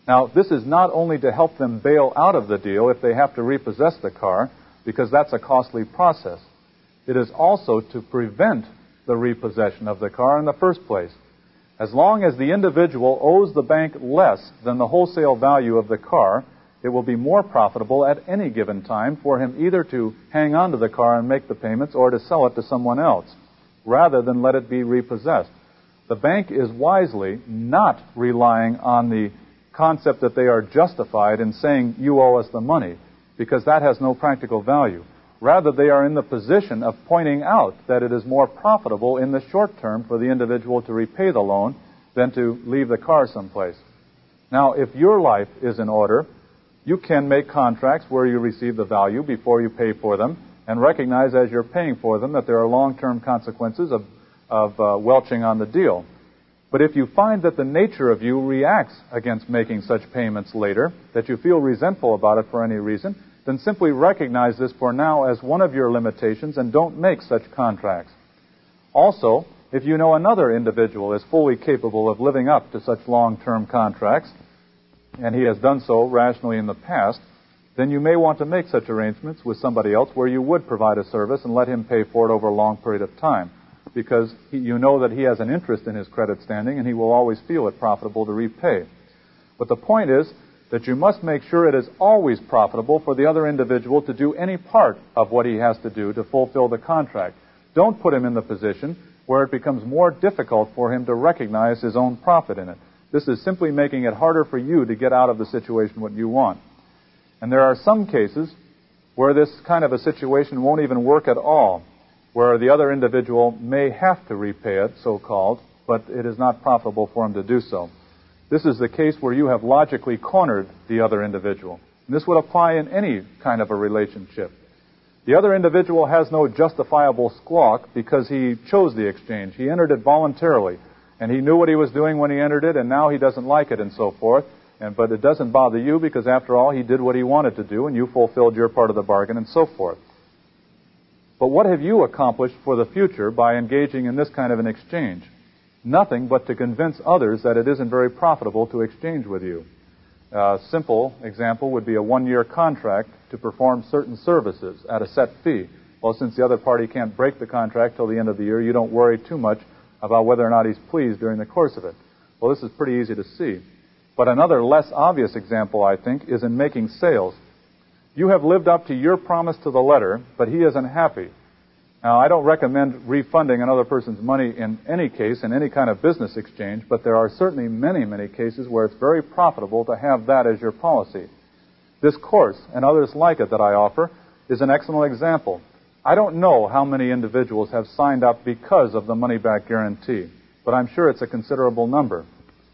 Now, this is not only to help them bail out of the deal if they have to repossess the car, because that's a costly process. It is also to prevent the repossession of the car in the first place. As long as the individual owes the bank less than the wholesale value of the car, it will be more profitable at any given time for him either to hang on to the car and make the payments or to sell it to someone else, rather than let it be repossessed. The bank is wisely not relying on the concept that they are justified in saying, you owe us the money, because that has no practical value. Rather, they are in the position of pointing out that it is more profitable in the short term for the individual to repay the loan than to leave the car someplace. Now, if your life is in order, you can make contracts where you receive the value before you pay for them and recognize as you're paying for them that there are long-term consequences of welching on the deal. But if you find that the nature of you reacts against making such payments later, that you feel resentful about it for any reason, then simply recognize this for now as one of your limitations and don't make such contracts. Also, if you know another individual is fully capable of living up to such long-term contracts, and he has done so rationally in the past, then you may want to make such arrangements with somebody else where you would provide a service and let him pay for it over a long period of time, because you know that he has an interest in his credit standing and he will always feel it profitable to repay. But the point is that you must make sure it is always profitable for the other individual to do any part of what he has to do to fulfill the contract. Don't put him in the position where it becomes more difficult for him to recognize his own profit in it. This is simply making it harder for you to get out of the situation what you want. And there are some cases where this kind of a situation won't even work at all, where the other individual may have to repay it, so-called, but it is not profitable for him to do so. This is the case where you have logically cornered the other individual. And this would apply in any kind of a relationship. The other individual has no justifiable squawk because he chose the exchange. He entered it voluntarily. And he knew what he was doing when he entered it, and now he doesn't like it, and so forth. But it doesn't bother you because, after all, he did what he wanted to do, and you fulfilled your part of the bargain, and so forth. But what have you accomplished for the future by engaging in this kind of an exchange? Nothing but to convince others that it isn't very profitable to exchange with you. A simple example would be a one-year contract to perform certain services at a set fee. Well, since the other party can't break the contract till the end of the year, you don't worry too much about whether or not he's pleased during the course of it. Well, this is pretty easy to see. But another less obvious example, I think, is in making sales. You have lived up to your promise to the letter, but he isn't happy. Now, I don't recommend refunding another person's money in any case, in any kind of business exchange, but there are certainly many, many cases where it's very profitable to have that as your policy. This course, and others like it that I offer, is an excellent example. I don't know how many individuals have signed up because of the money-back guarantee, but I'm sure it's a considerable number.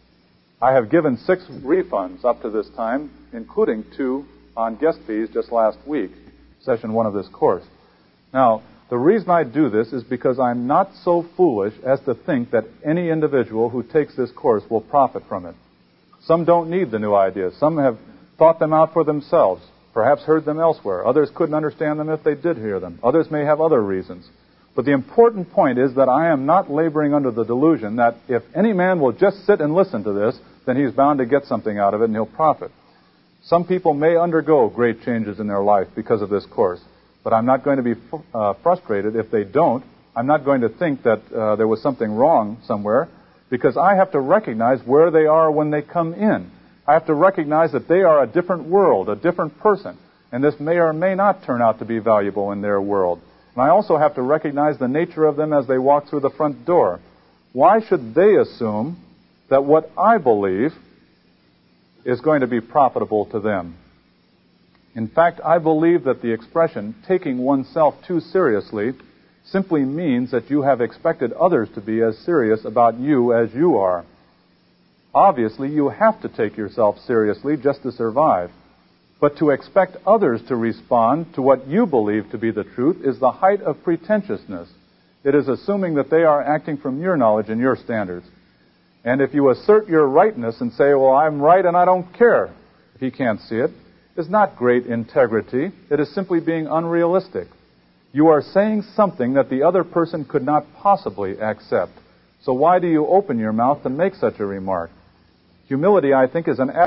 I have given 6 refunds up to this time, including 2 on guest fees just last week, session 1 of this course. Now, the reason I do this is because I'm not so foolish as to think that any individual who takes this course will profit from it. Some don't need the new ideas. Some have thought them out for themselves, perhaps heard them elsewhere. Others couldn't understand them if they did hear them. Others may have other reasons. But the important point is that I am not laboring under the delusion that if any man will just sit and listen to this, then he's bound to get something out of it and he'll profit. Some people may undergo great changes in their life because of this course, but I'm not going to be frustrated if they don't. I'm not going to think that there was something wrong somewhere, because I have to recognize where they are when they come in. I have to recognize that they are a different world, a different person, and this may or may not turn out to be valuable in their world. And I also have to recognize the nature of them as they walk through the front door. Why should they assume that what I believe is going to be profitable to them? In fact, I believe that the expression, taking oneself too seriously, simply means that you have expected others to be as serious about you as you are. Obviously, you have to take yourself seriously just to survive. But to expect others to respond to what you believe to be the truth is the height of pretentiousness. It is assuming that they are acting from your knowledge and your standards. And if you assert your rightness and say, well, I'm right and I don't care if he can't see it, is not great integrity. It is simply being unrealistic. You are saying something that the other person could not possibly accept. So why do you open your mouth to make such a remark? Humility, I think, is an